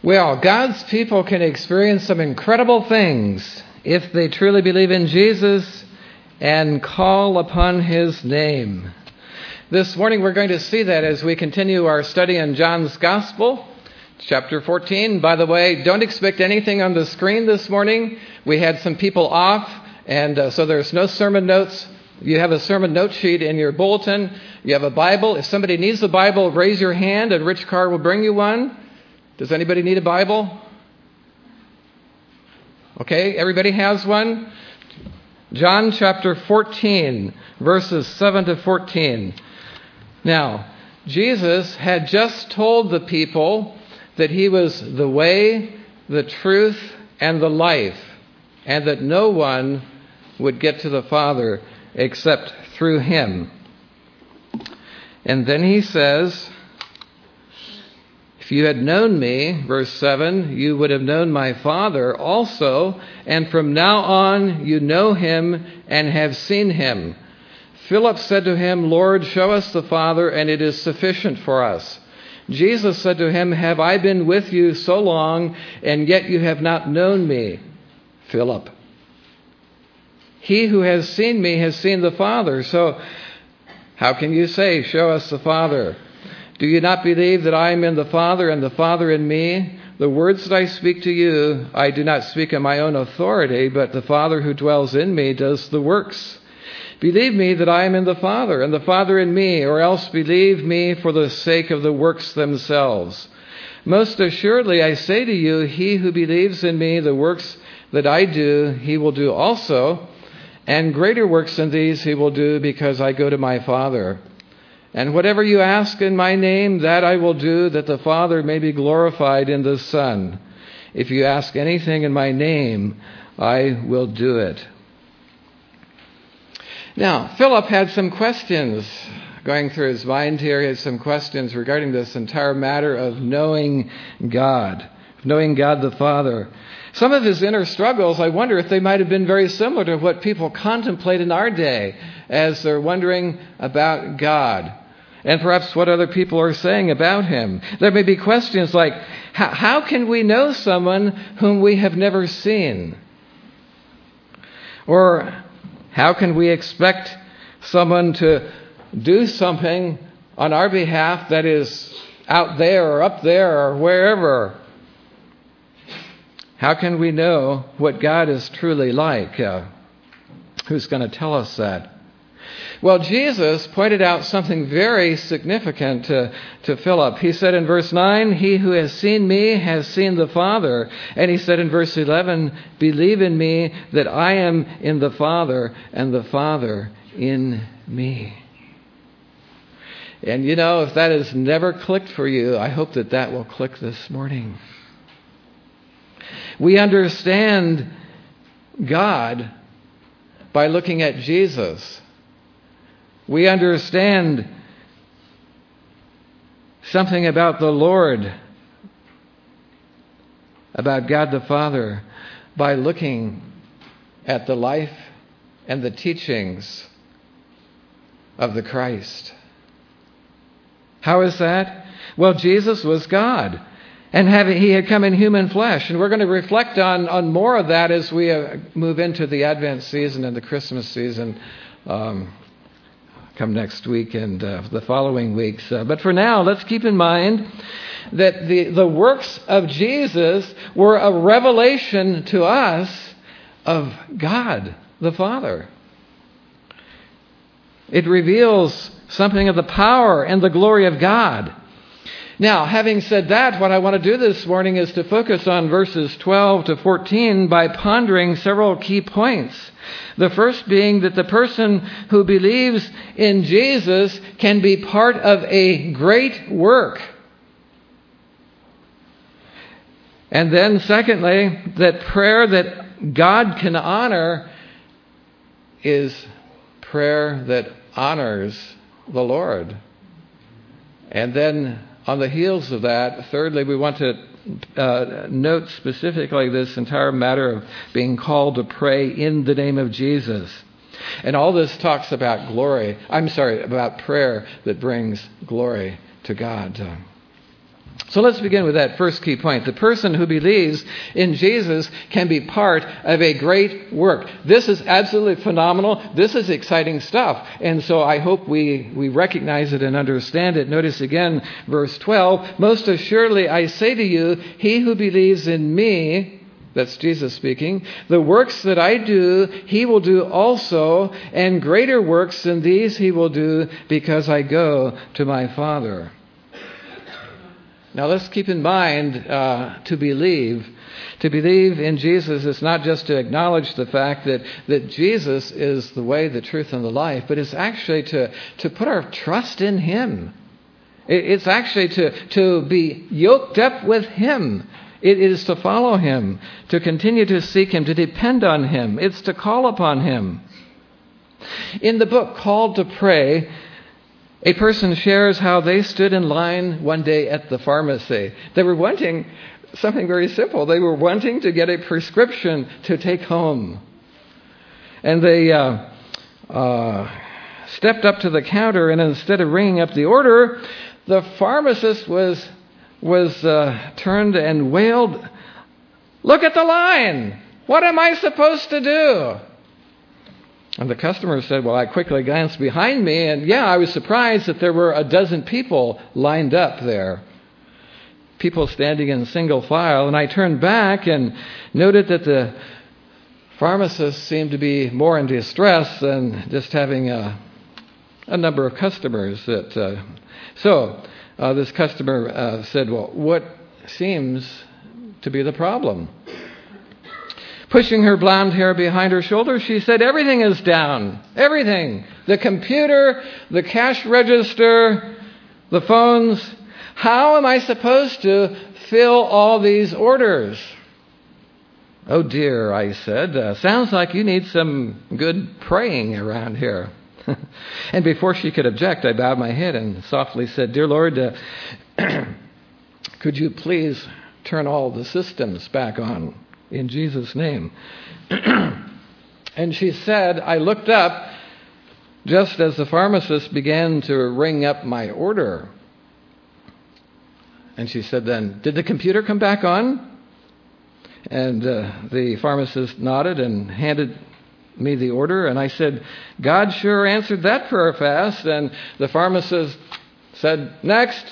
Well, God's people can experience some incredible things if they truly believe in Jesus and call upon His name. This morning we're going to see that as we continue our study in John's Gospel, chapter 14. By the way, don't expect anything on the screen this morning. We had some people off, and so there's no sermon notes. You have a sermon note sheet in your bulletin. You have a Bible. If somebody needs a Bible, raise your hand and Rich Carr will bring you one. Does anybody need a Bible? Okay, everybody has one? John chapter 14, verses 7 to 14. Now, Jesus had just told the people that He was the way, the truth, and the life, and that no one would get to the Father except through Him. And then He says, if you had known me, verse 7, you would have known my Father also, and from now on you know Him and have seen Him. Philip said to Him, Lord, show us the Father, and it is sufficient for us. Jesus said to him, have I been with you so long, and yet you have not known me, Philip? He who has seen me has seen the Father. So how can you say, show us the Father? Do you not believe that I am in the Father and the Father in me? The words that I speak to you, I do not speak on my own authority, but the Father who dwells in me does the works. Believe me that I am in the Father and the Father in me, or else believe me for the sake of the works themselves. Most assuredly I say to you, he who believes in me, the works that I do, he will do also, and greater works than these he will do, because I go to my Father. And whatever you ask in my name, that I will do, that the Father may be glorified in the Son. If you ask anything in my name, I will do it. Now, Philip had some questions going through his mind here. He had some questions regarding this entire matter of knowing God the Father. Some of his inner struggles, I wonder if they might have been very similar to what people contemplate in our day as they're wondering about God and perhaps what other people are saying about Him. There may be questions like, how can we know someone whom we have never seen? Or how can we expect someone to do something on our behalf that is out there or up there or wherever? How can we know what God is truly like? Who's going to tell us that? Well, Jesus pointed out something very significant to Philip. He said in verse 9, he who has seen me has seen the Father. And he said in verse 11, believe in me that I am in the Father and the Father in me. And you know, if that has never clicked for you, I hope that that will click this morning. We understand God by looking at Jesus. We understand something about the Lord, about God the Father, by looking at the life and the teachings of the Christ. How is that? Well, Jesus was God. And He had come in human flesh. And we're going to reflect on more of that as we move into the Advent season and the Christmas season come next week and the following weeks. But for now, let's keep in mind that the works of Jesus were a revelation to us of God the Father. It reveals something of the power and the glory of God. Now, having said that, what I want to do this morning is to focus on verses 12 to 14 by pondering several key points. The first being that the person who believes in Jesus can be part of a great work. And then secondly, that prayer that God can honor is prayer that honors the Lord. And then on the heels of that, thirdly, we want to note specifically this entire matter of being called to pray in the name of Jesus. And all this talks about about prayer that brings glory to God. So let's begin with that first key point. The person who believes in Jesus can be part of a great work. This is absolutely phenomenal. This is exciting stuff. And so I hope we recognize it and understand it. Notice again, verse 12, most assuredly I say to you, he who believes in me, that's Jesus speaking, the works that I do, he will do also, and greater works than these he will do, because I go to my Father. Now let's keep in mind, to believe in Jesus is not just to acknowledge the fact that Jesus is the way, the truth, and the life, but it's actually to put our trust in him. It's actually to be yoked up with him. It is to follow him, to continue to seek him, to depend on him. It's to call upon him. In the book Called to Pray, a person shares how they stood in line one day at the pharmacy. They were wanting something very simple. They were wanting to get a prescription to take home. And they stepped up to the counter, and instead of ringing up the order, the pharmacist was turned and wailed, "Look at the line! What am I supposed to do?" And the customer said, well, I quickly glanced behind me, and I was surprised that there were a dozen people lined up there. People standing in single file. And I turned back and noted that the pharmacist seemed to be more in distress than just having a number of customers. So this customer said, well, what seems to be the problem? Pushing her blonde hair behind her shoulders, she said, everything is down. Everything. The computer, the cash register, the phones. How am I supposed to fill all these orders? Oh dear, I said. Sounds like you need some good praying around here. And before she could object, I bowed my head and softly said, Dear Lord, could you please turn all the systems back on? In Jesus' name. And she said, I looked up just as the pharmacist began to ring up my order. And she said then, did the computer come back on? And the pharmacist nodded and handed me the order. And I said, God sure answered that prayer fast. And the pharmacist said, next.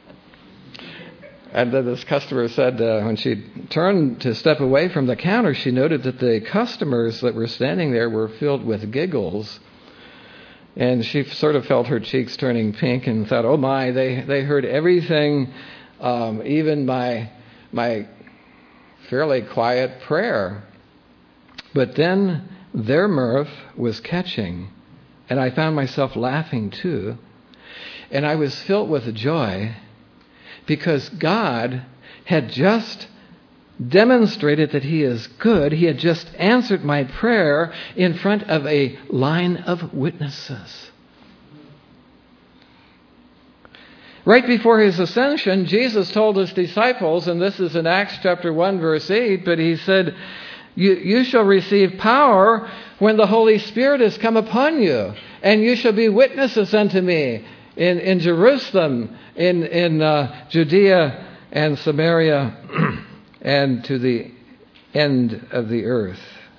And then this customer said when she turned to step away from the counter, she noted that the customers that were standing there were filled with giggles. And she sort of felt her cheeks turning pink and thought, oh my, they heard everything, even my fairly quiet prayer. But then their mirth was catching, and I found myself laughing too. And I was filled with joy, because God had just demonstrated that he is good. He had just answered my prayer in front of a line of witnesses. Right before his ascension, Jesus told his disciples, and this is in Acts chapter 1, verse 8, but he said, you shall receive power when the Holy Spirit has come upon you, and you shall be witnesses unto me in Jerusalem, in Judea and Samaria, and to the end of the earth.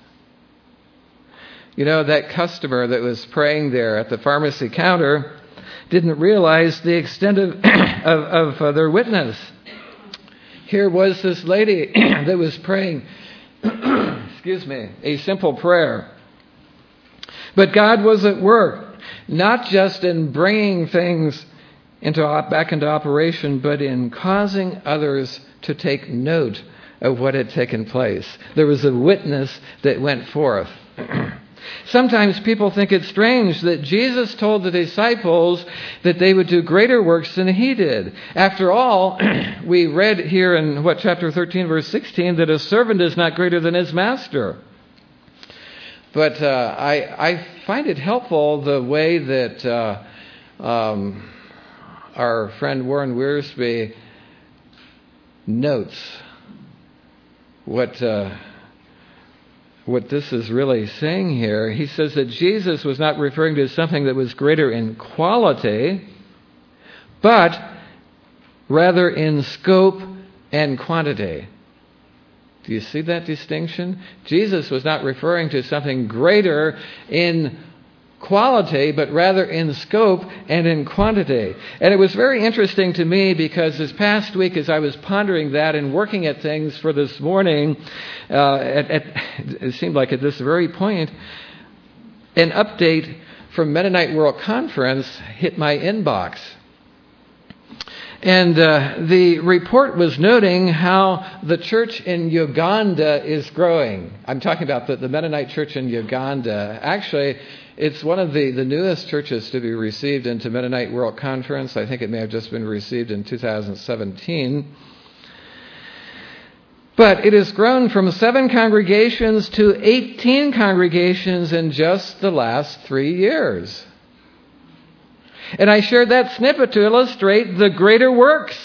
You know, that customer that was praying there at the pharmacy counter didn't realize the extent of their witness. Here was this lady that was praying, a simple prayer. But God was at work, not just in bringing things back into operation, but in causing others to take note of what had taken place. There was a witness that went forth. Sometimes people think it's strange that Jesus told the disciples that they would do greater works than he did. After all, we read here in chapter 13, verse 16, that a servant is not greater than his master. But I find it helpful the way that our friend Warren Wiersbe notes what this is really saying here. He says that Jesus was not referring to something that was greater in quality, but rather in scope and quantity. Do you see that distinction? Jesus was not referring to something greater in quality, but rather in scope and in quantity. And it was very interesting to me because this past week, as I was pondering that and working at things for this morning, it seemed like at this very point, an update from Mennonite World Conference hit my inbox. And the report was noting how the church in Uganda is growing. I'm talking about the Mennonite church in Uganda. Actually, it's one of the newest churches to be received into Mennonite World Conference. I think it may have just been received in 2017. But it has grown from 7 congregations to 18 congregations in just the last 3 years. And I shared that snippet to illustrate the greater works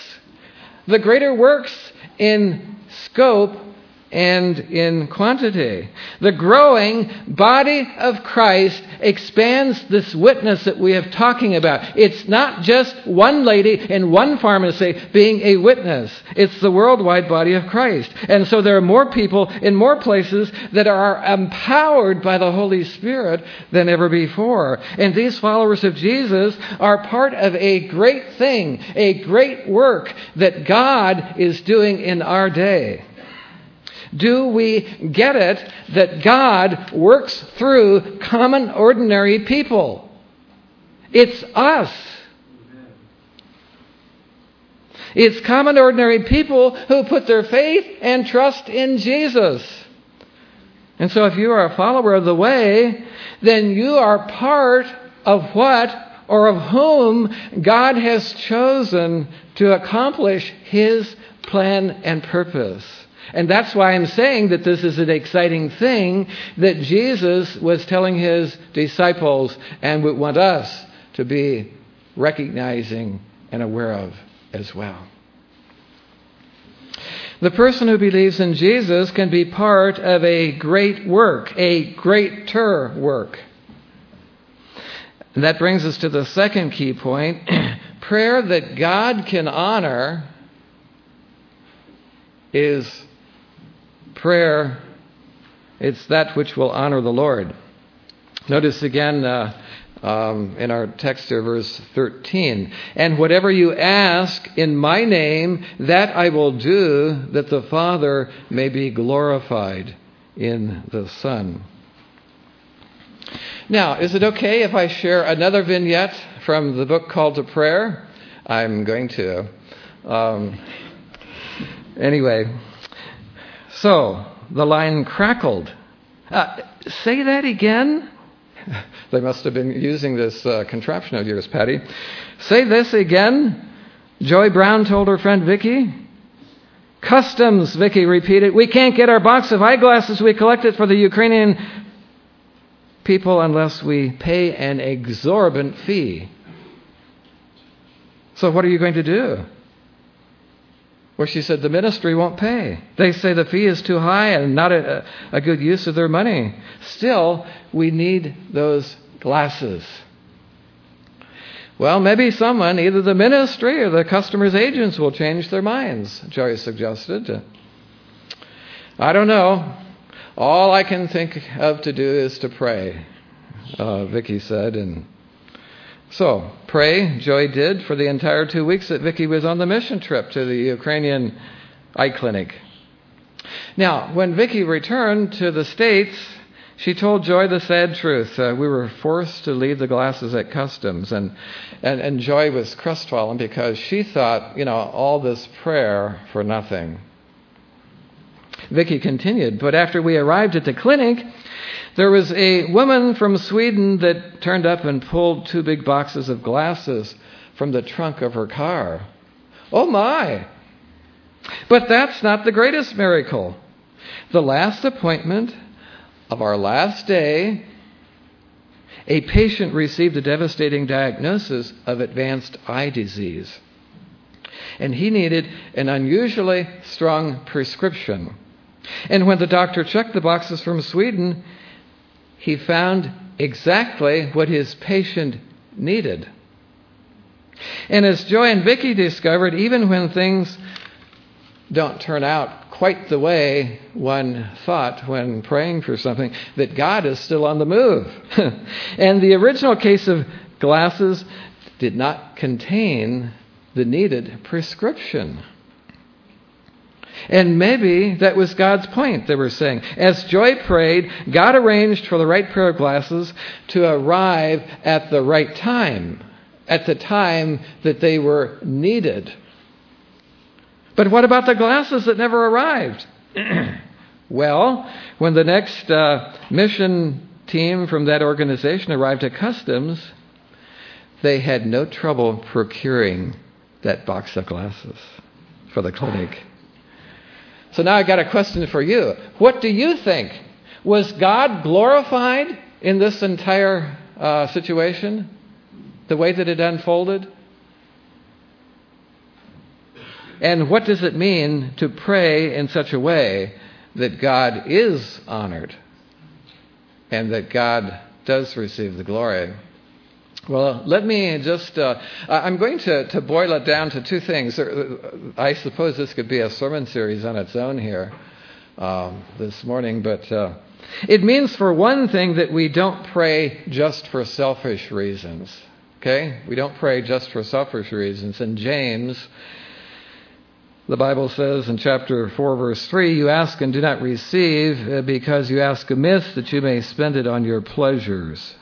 in scope and in quantity. The growing body of Christ expands this witness that we have talking about. It's not just one lady in one pharmacy being a witness. It's the worldwide body of Christ. And so there are more people in more places that are empowered by the Holy Spirit than ever before. And these followers of Jesus are part of a great thing, a great work that God is doing in our day. Do we get it that God works through common, ordinary people? It's us. It's common, ordinary people who put their faith and trust in Jesus. And so if you are a follower of the way, then you are part of what or of whom God has chosen to accomplish His plan and purpose. And that's why I'm saying that this is an exciting thing that Jesus was telling His disciples and would want us to be recognizing and aware of as well. The person who believes in Jesus can be part of a great work, a greater work. And that brings us to the second key point. Prayer that God can honor is prayer. It's that which will honor the Lord. Notice again in our text here, verse 13. And whatever you ask in my name, that I will do, that the Father may be glorified in the Son. Now, is it okay if I share another vignette from the book Call to Prayer? I'm going to. Anyway, so the line crackled. Say that again? They must have been using this contraption of yours, Patty. Say this again, Joy Brown told her friend Vicky. Customs, Vicky repeated. We can't get our box of eyeglasses we collected for the Ukrainian people unless we pay an exorbitant fee. So what are you going to do? Well, she said, the ministry won't pay. They say the fee is too high and not a good use of their money. Still, we need those glasses. Well, maybe someone, either the ministry or the customer's agents, will change their minds, Joy suggested. I don't know. All I can think of to do is to pray, Vicky said. And so, pray, Joy did, for the entire 2 weeks that Vicky was on the mission trip to the Ukrainian eye clinic. Now, when Vicky returned to the States, she told Joy the sad truth. We were forced to leave the glasses at customs, and Joy was crestfallen because she thought, all this prayer for nothing. Vicky continued, but after we arrived at the clinic, there was a woman from Sweden that turned up and pulled 2 big boxes of glasses from the trunk of her car. Oh my! But that's not the greatest miracle. The last appointment of our last day, a patient received a devastating diagnosis of advanced eye disease. And he needed an unusually strong prescription. And when the doctor checked the boxes from Sweden, he found exactly what his patient needed. And as Joy and Vicki discovered, even when things don't turn out quite the way one thought when praying for something, that God is still on the move. And the original case of glasses did not contain the needed prescription. And maybe that was God's point, they were saying. As Joy prayed, God arranged for the right pair of glasses to arrive at the right time, at the time that they were needed. But what about the glasses that never arrived? Well, when the next mission team from that organization arrived at customs, they had no trouble procuring that box of glasses for the clinic. So now I got a question for you. What do you think? Was God glorified in this entire situation? The way that it unfolded? And what does it mean to pray in such a way that God is honored and that God does receive the glory? Well, let me just, I'm going to boil it down to two things. I suppose this could be a sermon series on its own here this morning, but it means, for one thing, that we don't pray just for selfish reasons. Okay? We don't pray just for selfish reasons. In James, the Bible says in chapter 4, verse 3, you ask and do not receive because you ask amiss that you may spend it on your pleasures.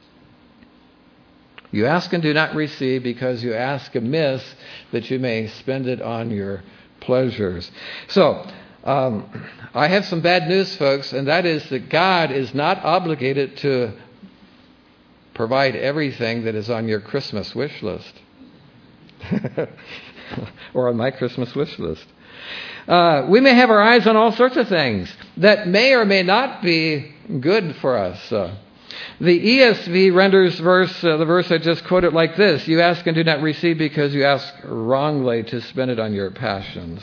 You ask and do not receive because you ask amiss that you may spend it on your pleasures. So, I have some bad news, folks, and that is that God is not obligated to provide everything that is on your Christmas wish list. Or on my Christmas wish list. We may have our eyes on all sorts of things that may or may not be good for us. The ESV renders the verse I just quoted like this: you ask and do not receive because you ask wrongly to spend it on your passions.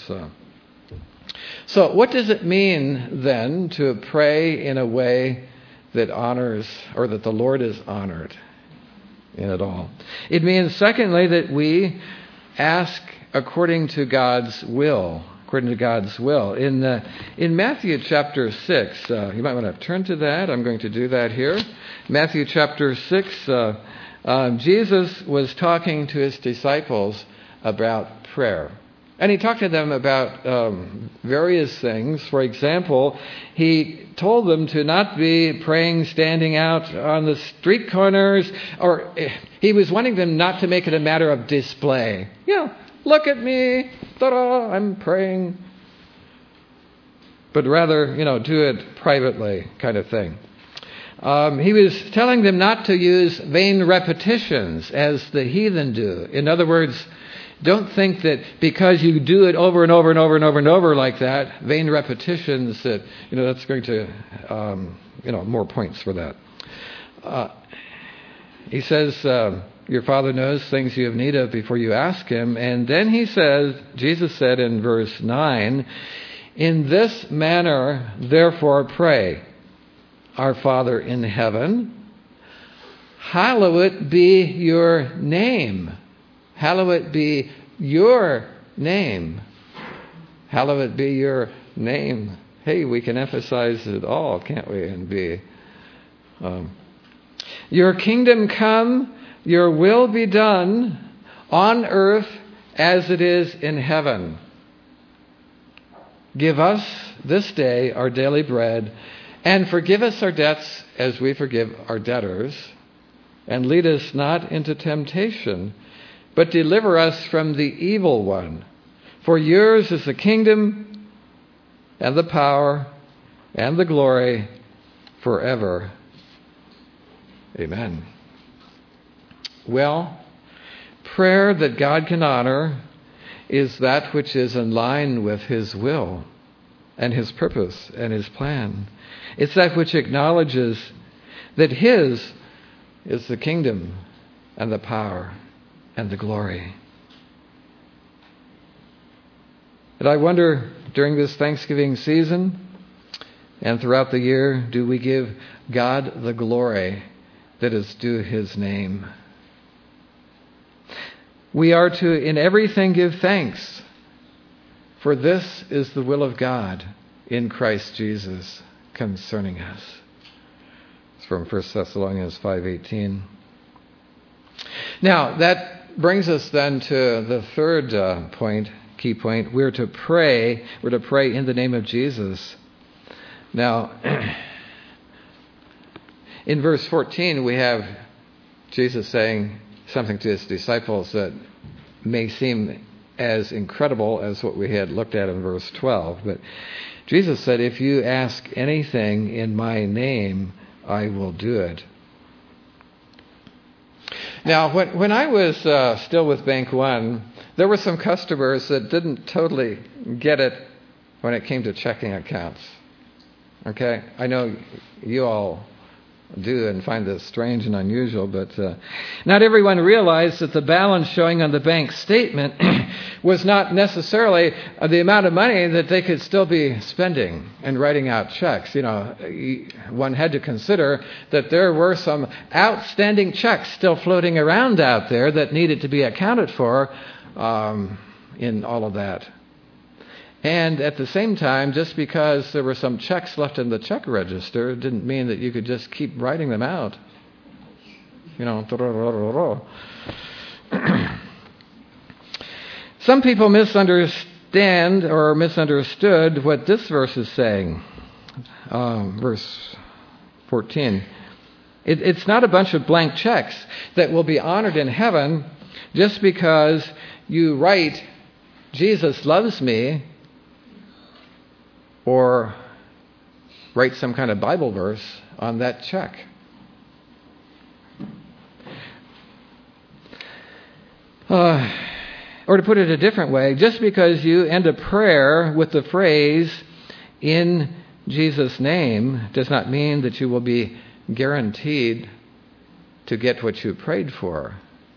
So what does it mean then to pray in a way that honors, or that the Lord is honored in it all? It means, secondly, that we ask according to God's will. According to God's will. In Matthew chapter 6, you might want to turn to that. I'm going to do that here. Matthew chapter 6, Jesus was talking to his disciples about prayer. And he talked to them about various things. For example, he told them to not be praying standing out on the street corners, or he was wanting them not to make it a matter of display. Look at me, ta-da, I'm praying. But rather, do it privately, kind of thing. He was telling them not to use vain repetitions as the heathen do. In other words, don't think that because you do it over and over and over and over and over like that, vain repetitions, that that's going to, more points for that. He says, your Father knows things you have need of before you ask him. And then Jesus said in verse 9, in this manner, therefore, pray, our Father in heaven, hallowed be your name. Hallowed be your name. Hallowed be your name. Hey, we can emphasize it all, can't we? And be. Your kingdom come, your will be done on earth as it is in heaven. Give us this day our daily bread, and forgive us our debts as we forgive our debtors. And lead us not into temptation, but deliver us from the evil one. For yours is the kingdom, and the power, and the glory, forever. Amen. Well, prayer that God can honor is that which is in line with his will and his purpose and his plan. It's that which acknowledges that his is the kingdom and the power and the glory. And I wonder, during this Thanksgiving season and throughout the year, do we give God the glory that is due his name? we are to in everything give thanks, for this is the will of God in Christ Jesus concerning us. It's from 1 Thessalonians 5:18. Now, that brings us then to the third key point. We're to pray in the name of Jesus. Now, in verse 14, we have Jesus saying something to his disciples that may seem as incredible as what we had looked at in verse 12. But Jesus said, if you ask anything in my name, I will do it. Now, when I was still with Bank One, there were some customers that didn't totally get it when it came to checking accounts. Okay? I know you all do and find this strange and unusual, but not everyone realized that the balance showing on the bank statement was not necessarily the amount of money that they could still be spending and writing out checks. One had to consider that there were some outstanding checks still floating around out there that needed to be accounted for in all of that. And at the same time, just because there were some checks left in the check register didn't mean that you could just keep writing them out. Some people misunderstand or misunderstood what this verse is saying. Verse 14. It's not a bunch of blank checks that will be honored in heaven just because you write, Jesus loves me, or write some kind of Bible verse on that check. Or to put it a different way, just because you end a prayer with the phrase, in Jesus' name, does not mean that you will be guaranteed to get what you prayed for.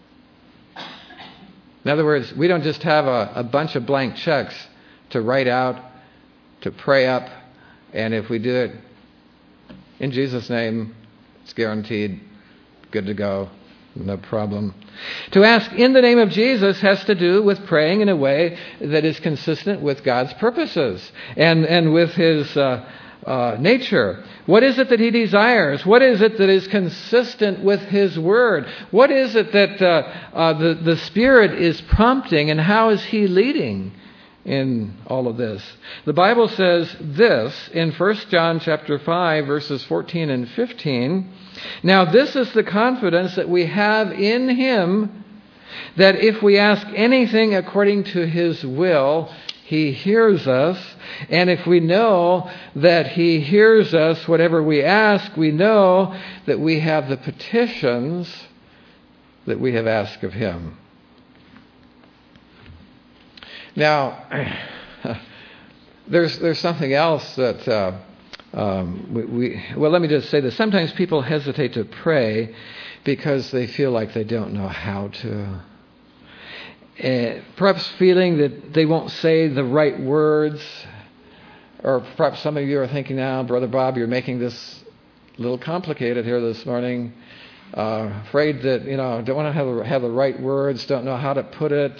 In other words, we don't just have a bunch of blank checks to write out, to pray up, and if we do it in Jesus' name, it's guaranteed, good to go, no problem. To ask in the name of Jesus has to do with praying in a way that is consistent with God's purposes and with His nature. What is it that He desires? What is it that is consistent with His Word? What is it that the Spirit is prompting, and how is He leading in all of this? The Bible says this in 1 John chapter 5, verses 14 and 15. Now this is the confidence that we have in Him, that if we ask anything according to His will, He hears us. And if we know that He hears us, whatever we ask, we know that we have the petitions that we have asked of Him. Now, there's something else that let me just say this. Sometimes people hesitate to pray because they feel like they don't know how to. Perhaps feeling that they won't say the right words. Or perhaps some of you are thinking now, Brother Bob, you're making this a little complicated here this morning. Afraid that, don't want to have the right words, don't know how to put it.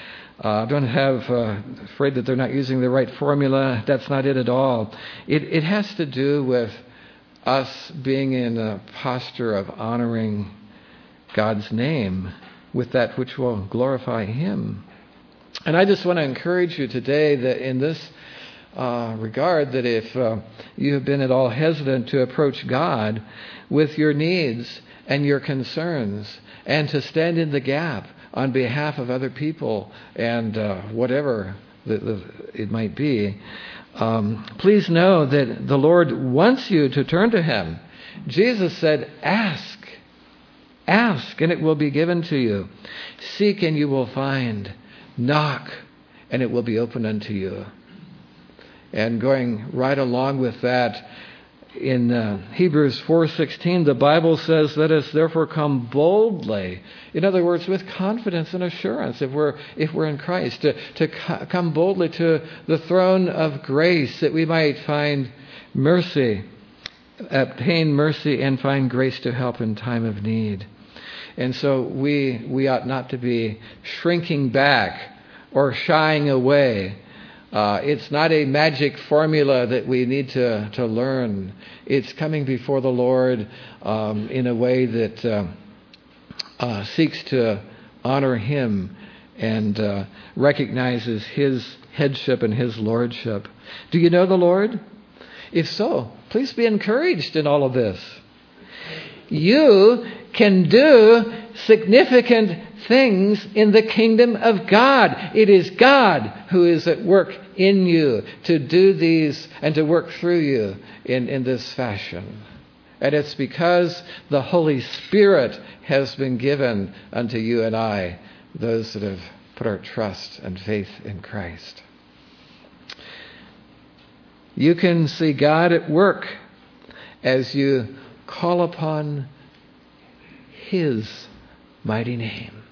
Afraid that they're not using the right formula. That's not it at all. It has to do with us being in a posture of honoring God's name with that which will glorify Him. And I just want to encourage you today that in this regard, that if you have been at all hesitant to approach God with your needs and your concerns, and to stand in the gap on behalf of other people and whatever it might be, please know that the Lord wants you to turn to Him. Jesus said, ask, and it will be given to you. Seek, and you will find. Knock, and it will be opened unto you. And going right along with that, in Hebrews 4:16, the Bible says, let us therefore come boldly. In other words, with confidence and assurance, if we're in Christ, to come boldly to the throne of grace, that we might find mercy, obtain mercy, and find grace to help in time of need. And so we ought not to be shrinking back or shying away. It's not a magic formula that we need to learn. It's coming before the Lord in a way that seeks to honor Him and recognizes His headship and His lordship. Do you know the Lord? If so, please be encouraged in all of this. You can do significant things in the kingdom of God. It is God who is at work in you to do these and to work through you in this fashion. And it's because the Holy Spirit has been given unto you and I, those that have put our trust and faith in Christ. You can see God at work as you call upon His mighty name.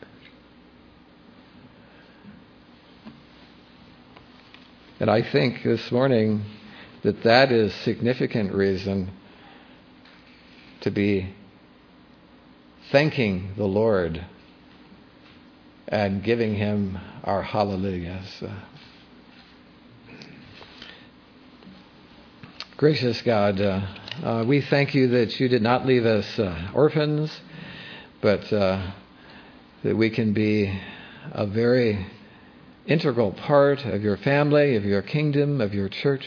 And I think this morning that is significant reason to be thanking the Lord and giving Him our hallelujahs. Gracious God, we thank You that You did not leave us orphans, but that we can be a very integral part of Your family, of Your kingdom, of Your church.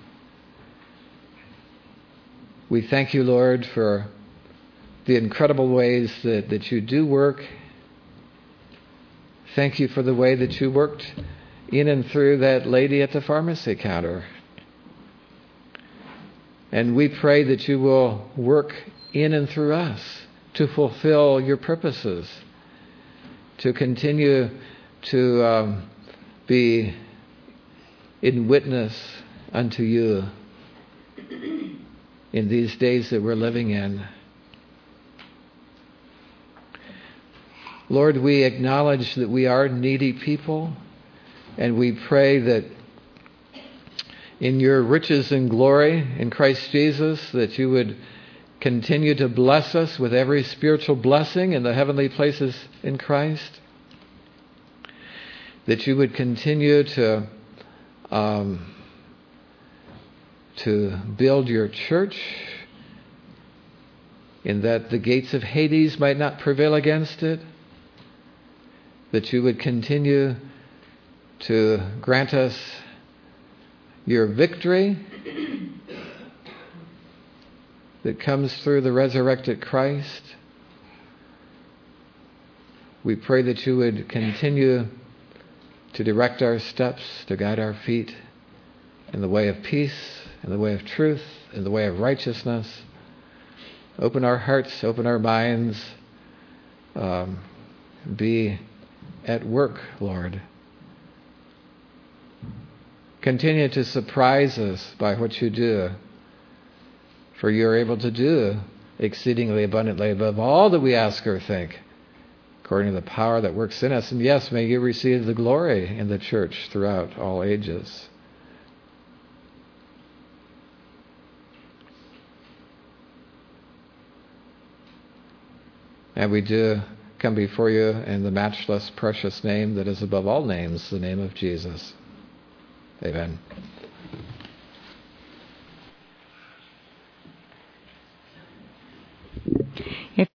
We thank You, Lord, for the incredible ways that You do work. Thank You for the way that You worked in and through that lady at the pharmacy counter. And we pray that You will work in and through us to fulfill Your purposes, to continue to be in witness unto You in these days that we're living in. Lord, we acknowledge that we are needy people, and we pray that in Your riches and glory in Christ Jesus, that You would continue to bless us with every spiritual blessing in the heavenly places in Christ. That You would continue to build Your church, in that the gates of Hades might not prevail against it. That You would continue to grant us Your victory that comes through the resurrected Christ. We pray that You would continue to direct our steps, to guide our feet in the way of peace, in the way of truth, in the way of righteousness. Open our hearts, open our minds. Be at work, Lord. Continue to surprise us by what You do, for You are able to do exceedingly abundantly above all that we ask or think, according to the power that works in us. And yes, may You receive the glory in the church throughout all ages. And we do come before You in the matchless, precious name that is above all names, the name of Jesus. Amen.